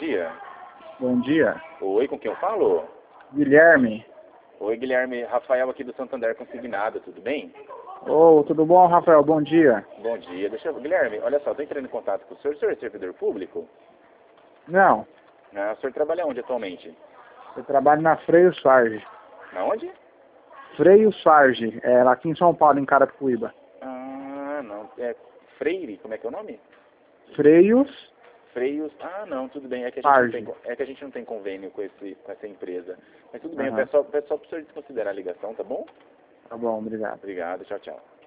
dia. Bom dia. Oi, com quem eu falo? Guilherme. Oi, Guilherme. Rafael aqui do Santander Consignado, tudo bem? Ô, tudo bom, Rafael? Bom dia. Bom dia. Guilherme, olha só, estou entrando em contato com o senhor. O senhor é servidor público? Não, Ah, o senhor trabalha onde atualmente? eu trabalho na Freio Sarge. Na onde? Freio Sarge, lá aqui em São Paulo, em Carapicuíba. Ah, não. É Freire, como é que é o nome? Freios Freios. Ah, não, tudo bem. É que Sarge. a gente não tem convênio com essa empresa. Mas tudo bem, eu Aham. peço só para o senhor desconsiderar a ligação, tá bom? Tá bom, obrigado. Obrigado, tchau, tchau.